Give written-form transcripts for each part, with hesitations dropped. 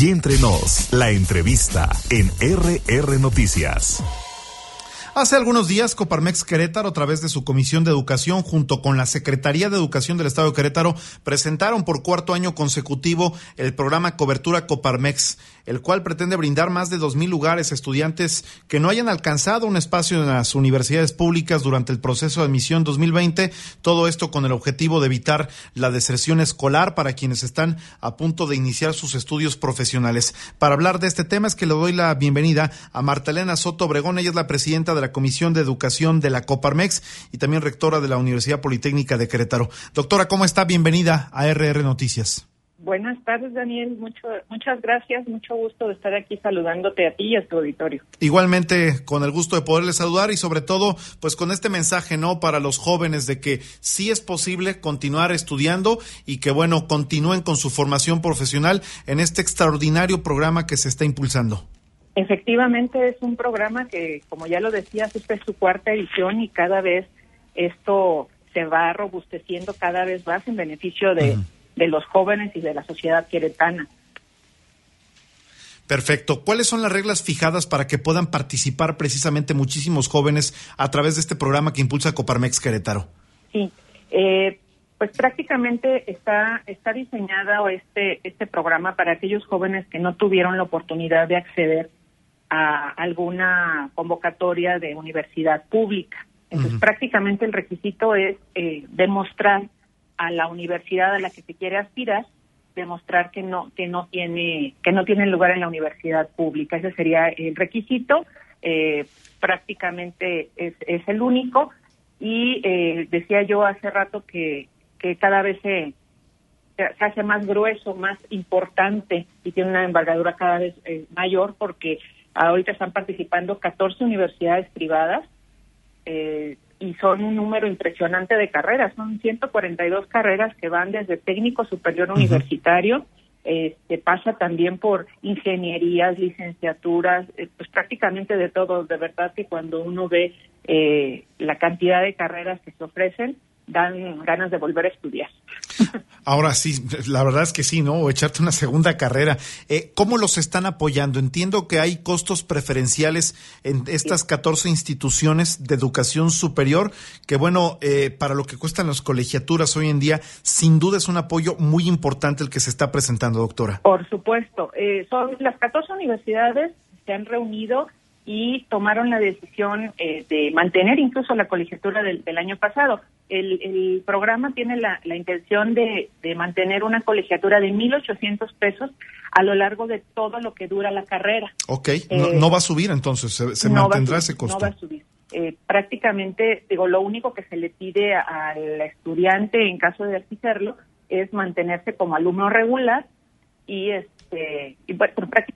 Aquí entre nos, la entrevista en RR Noticias. Hace algunos días, Coparmex Querétaro, a través de su Comisión de Educación, junto con la Secretaría de Educación del Estado de Querétaro, presentaron por cuarto año consecutivo el programa Cobertura Coparmex, el cual pretende brindar más de 2,000 lugares a estudiantes que no hayan alcanzado un espacio en las universidades públicas durante el proceso de admisión 2020. Todo esto con el objetivo de evitar la deserción escolar para quienes están a punto de iniciar sus estudios profesionales. Para hablar de este tema es que le doy la bienvenida a Marta-Elena Soto Obregón. Ella es la presidenta de la Comisión de Educación de la Coparmex y también rectora de la Universidad Politécnica de Querétaro. Doctora, ¿cómo está? Bienvenida a RR Noticias. Buenas tardes, Daniel. Muchas gracias. Mucho gusto de estar aquí saludándote a ti y a tu auditorio. Igualmente, con el gusto de poderles saludar y sobre todo, pues con este mensaje, ¿no? Para los jóvenes de que sí es posible continuar estudiando y que, bueno, continúen con su formación profesional en este extraordinario programa que se está impulsando. Efectivamente, es un programa que, como ya lo decías, esta es su cuarta edición y cada vez esto se va robusteciendo cada vez más en beneficio de los jóvenes y de la sociedad queretana. Perfecto. ¿Cuáles son las reglas fijadas para que puedan participar precisamente muchísimos jóvenes a través de este programa que impulsa Coparmex Querétaro? Sí, pues prácticamente está diseñado este programa para aquellos jóvenes que no tuvieron la oportunidad de acceder a alguna convocatoria de universidad pública. Entonces, prácticamente el requisito es demostrar a la universidad a la que se quiere aspirar, demostrar que no tiene lugar en la universidad pública. Ese sería el requisito. Prácticamente es el único. Y decía yo hace rato que cada vez se hace más grueso, más importante y tiene una envergadura cada vez mayor, porque ahorita están participando 14 universidades privadas y son un número impresionante de carreras. Son 142 carreras que van desde técnico superior universitario, pasa también por ingenierías, licenciaturas, pues prácticamente de todo. De verdad que cuando uno ve la cantidad de carreras que se ofrecen, dan ganas de volver a estudiar. Ahora sí, la verdad es que sí, ¿no? O echarte una segunda carrera. ¿Cómo los están apoyando? Entiendo que hay costos preferenciales en estas 14 instituciones de educación superior, que bueno, para lo que cuestan las colegiaturas hoy en día, sin duda es un apoyo muy importante el que se está presentando, doctora. Por supuesto. Son las 14 universidades se han reunido y tomaron la decisión de mantener incluso la colegiatura del año pasado. El programa tiene la intención de mantener una colegiatura de 1,800 pesos a lo largo de todo lo que dura la carrera. Ok, no va a subir entonces, se mantendrá ese costo. No va a subir. Prácticamente, lo único que se le pide al estudiante en caso de hacerlo es mantenerse como alumno regular y prácticamente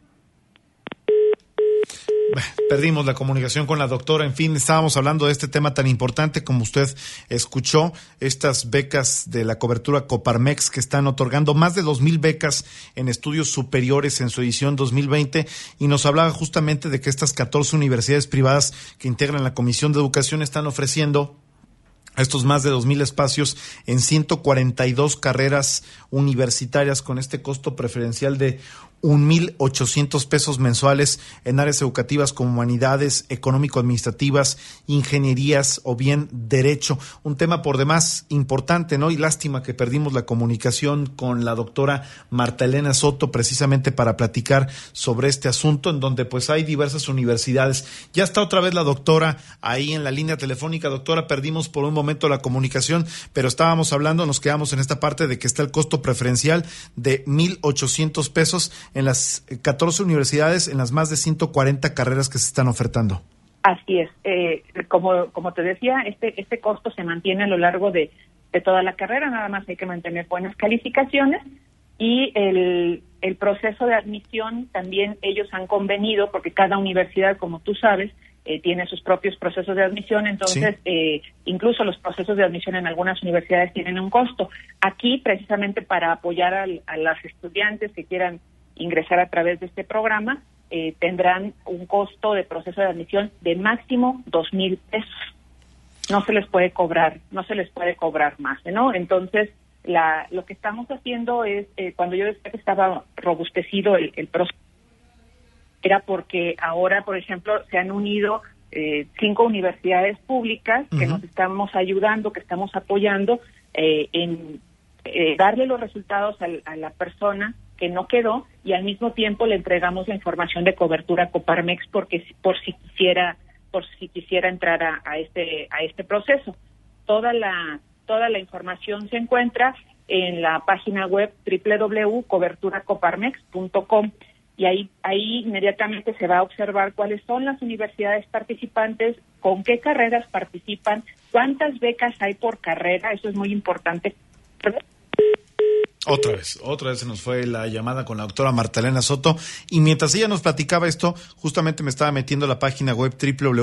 perdimos la comunicación con la doctora. En fin, estábamos hablando de este tema tan importante como usted escuchó, estas becas de la cobertura Coparmex que están otorgando más de 2,000 becas en estudios superiores en su edición 2020, y nos hablaba justamente de que estas 14 universidades privadas que integran la Comisión de Educación están ofreciendo estos más de 2,000 espacios en 142 carreras universitarias con este costo preferencial de 1,800 pesos mensuales en áreas educativas como humanidades, económico-administrativas, ingenierías o bien derecho. Un tema por demás importante, ¿no? Y lástima que perdimos la comunicación con la doctora Marta-Elena Soto precisamente para platicar sobre este asunto, en donde pues hay diversas universidades. Ya está otra vez la doctora ahí en la línea telefónica. Doctora, perdimos por un momento la comunicación, pero estábamos hablando, nos quedamos en esta parte de que está el costo preferencial de 1,800 pesos en las 14 universidades, en las más de 140 carreras que se están ofertando. Así es. Como te decía, este costo se mantiene a lo largo de toda la carrera, nada más hay que mantener buenas calificaciones y el proceso de admisión también ellos han convenido, porque cada universidad, como tú sabes, tiene sus propios procesos de admisión, entonces sí. Incluso los procesos de admisión en algunas universidades tienen un costo. Aquí, precisamente para apoyar a las estudiantes que quieran ingresar a través de este programa, tendrán un costo de proceso de admisión de máximo 2,000 pesos. No se les puede cobrar más, ¿no? Entonces, Lo que estamos haciendo es, cuando yo decía que estaba robustecido el proceso, era porque ahora, por ejemplo, se han unido 5 universidades públicas que nos estamos ayudando, que estamos apoyando en darle los resultados a la persona que no quedó, y al mismo tiempo le entregamos la información de cobertura Coparmex por si quisiera entrar a este proceso. Toda la información se encuentra en la página web www.coberturacoparmex.com, y ahí inmediatamente se va a observar cuáles son las universidades participantes, con qué carreras participan, cuántas becas hay por carrera. Eso es muy importante. Otra vez se nos fue la llamada con la doctora Marta-Elena Soto, y mientras ella nos platicaba esto, justamente me estaba metiendo a la página web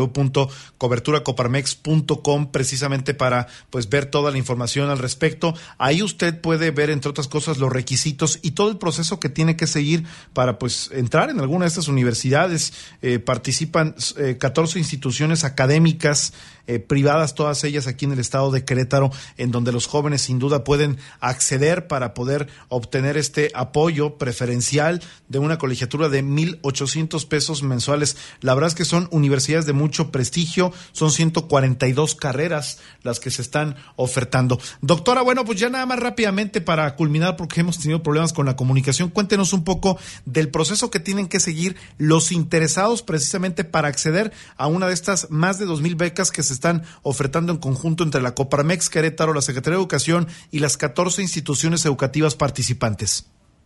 www.coberturacoparmex.com precisamente para pues ver toda la información al respecto. Ahí usted puede ver, entre otras cosas, los requisitos y todo el proceso que tiene que seguir para pues entrar en alguna de estas universidades. Participan 14 instituciones académicas privadas, todas ellas aquí en el estado de Querétaro, en donde los jóvenes sin duda pueden acceder para poder obtener este apoyo preferencial de una colegiatura de 1,800 pesos mensuales. La verdad es que son universidades de mucho prestigio, son 142 carreras las que se están ofertando. Doctora, bueno, pues ya nada más rápidamente para culminar, porque hemos tenido problemas con la comunicación, cuéntenos un poco del proceso que tienen que seguir los interesados precisamente para acceder a una de estas más de 2,000 becas que se están ofertando en conjunto entre la Coparmex Querétaro, la Secretaría de Educación y las 14 instituciones educativas participantes.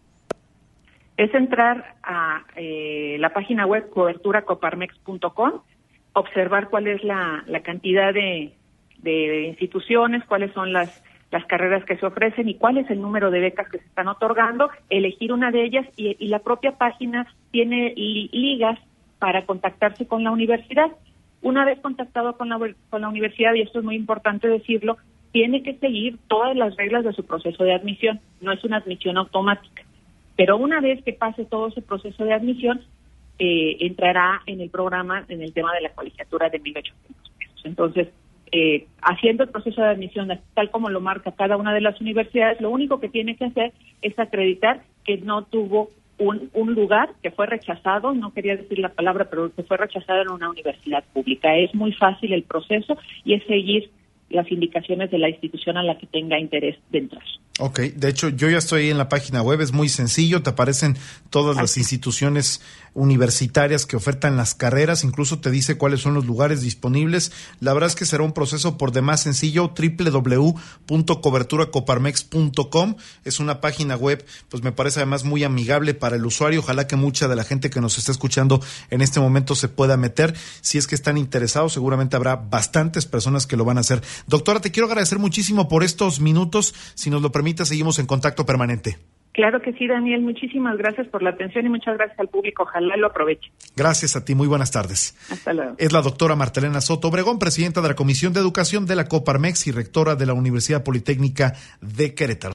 Es entrar a la página web coberturacoparmex.com, observar cuál es la cantidad de instituciones, cuáles son las carreras que se ofrecen y cuál es el número de becas que se están otorgando, elegir una de ellas, y la propia página tiene ligas para contactarse con la universidad. Una vez contactado con la universidad, y esto es muy importante decirlo, tiene que seguir todas las reglas de su proceso de admisión. No es una admisión automática. Pero una vez que pase todo ese proceso de admisión, entrará en el programa, en el tema de la colegiatura de 1,800 pesos. Entonces, haciendo el proceso de admisión tal como lo marca cada una de las universidades, lo único que tiene que hacer es acreditar que no tuvo un lugar, que fue rechazado, no quería decir la palabra, pero que fue rechazado en una universidad pública. Es muy fácil el proceso y es seguir las indicaciones de la institución a la que tenga interés de entrar. Ok, de hecho yo ya estoy en la página web, es muy sencillo, te aparecen todas las instituciones universitarias que ofertan las carreras, incluso te dice cuáles son los lugares disponibles. La verdad es que será un proceso por demás sencillo. www.coberturacoparmex.com es una página web, pues me parece además muy amigable para el usuario. Ojalá que mucha de la gente que nos está escuchando en este momento se pueda meter. Si es que están interesados, seguramente habrá bastantes personas que lo van a hacer. Doctora, te quiero agradecer muchísimo por estos minutos. Si nos lo permite, seguimos en contacto permanente. Claro que sí, Daniel. Muchísimas gracias por la atención y muchas gracias al público. Ojalá lo aproveche. Gracias a ti. Muy buenas tardes. Hasta luego. Es la doctora Marta-Elena Soto Obregón, presidenta de la Comisión de Educación de la Coparmex y rectora de la Universidad Politécnica de Querétaro.